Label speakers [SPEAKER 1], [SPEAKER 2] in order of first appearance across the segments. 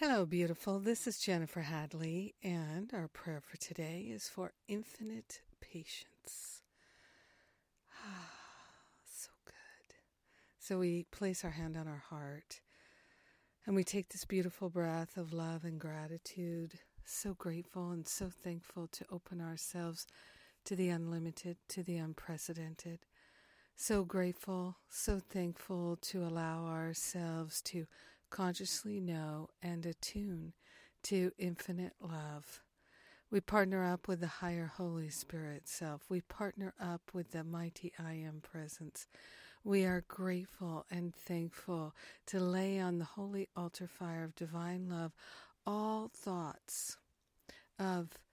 [SPEAKER 1] Hello, beautiful. This is Jennifer Hadley, and our prayer for today is for infinite patience. So good. So we place our hand on our heart, and we take this beautiful breath of love and gratitude. So grateful and so thankful to open ourselves to the unlimited, to the unprecedented. So grateful, so thankful to allow ourselves to consciously know and attune to infinite love. We partner up with the higher Holy Spirit self. We partner up with the mighty I Am presence. We are grateful and thankful to lay on the holy altar fire of divine love all thoughts of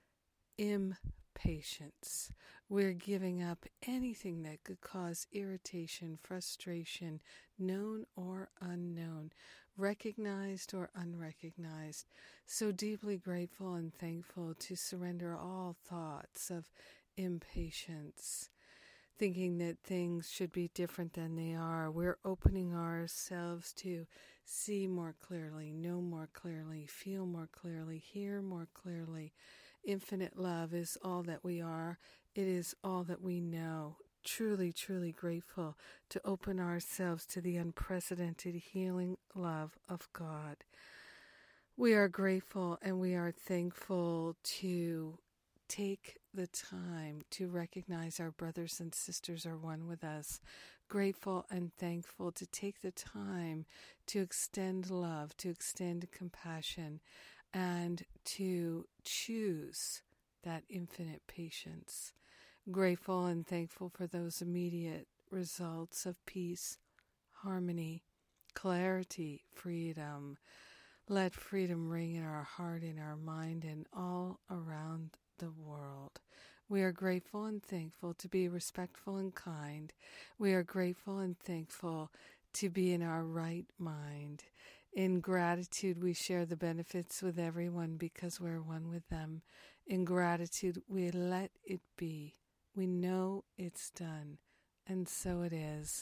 [SPEAKER 1] impatience. We're giving up anything that could cause irritation, frustration, known or unknown, recognized or unrecognized. So deeply grateful and thankful to surrender all thoughts of impatience, thinking that things should be different than they are. We're opening ourselves to see more clearly, know more clearly, feel more clearly, hear more clearly. Infinite love is all that we are. It is all that we know. Truly, truly grateful to open ourselves to the unprecedented healing love of God. We are grateful and we are thankful to take the time to recognize our brothers and sisters are one with us. Grateful and thankful to take the time to extend love, to extend compassion, and to choose that infinite patience. Grateful and thankful for those immediate results of peace, harmony, clarity, freedom. Let freedom ring in our heart, in our mind, and all around the world. We are grateful and thankful to be respectful and kind. We are grateful and thankful to be in our right mind. In gratitude, we share the benefits with everyone because we're one with them. In gratitude, we let it be. We know it's done, and so it is.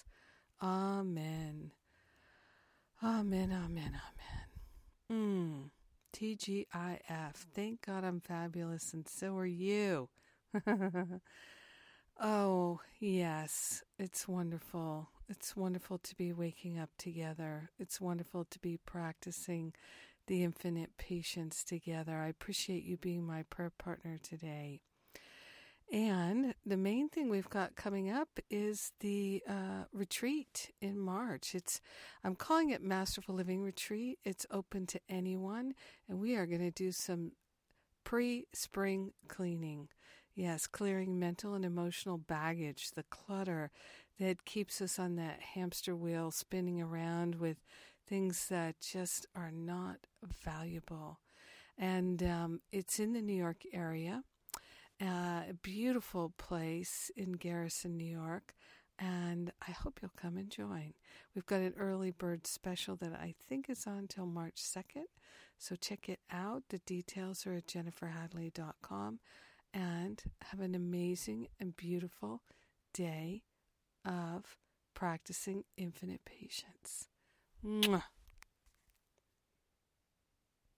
[SPEAKER 1] Amen. Amen, amen, amen. TGIF. Thank God I'm fabulous, and so are you. Oh, yes. It's wonderful. It's wonderful to be waking up together. It's wonderful to be practicing the infinite patience together. I appreciate you being my prayer partner today. And the main thing we've got coming up is the retreat in March. I'm calling it Masterful Living Retreat. It's open to anyone, and we are going to do some pre-spring cleaning. Yes, clearing mental and emotional baggage, the clutter that keeps us on that hamster wheel spinning around with things that just are not valuable. And it's in the New York area. A beautiful place in Garrison, New York, and I hope you'll come and join. We've got an early bird special that I think is on until March 2nd, so check it out. The details are at jenniferhadley.com, and have an amazing and beautiful day of practicing infinite patience. Mwah.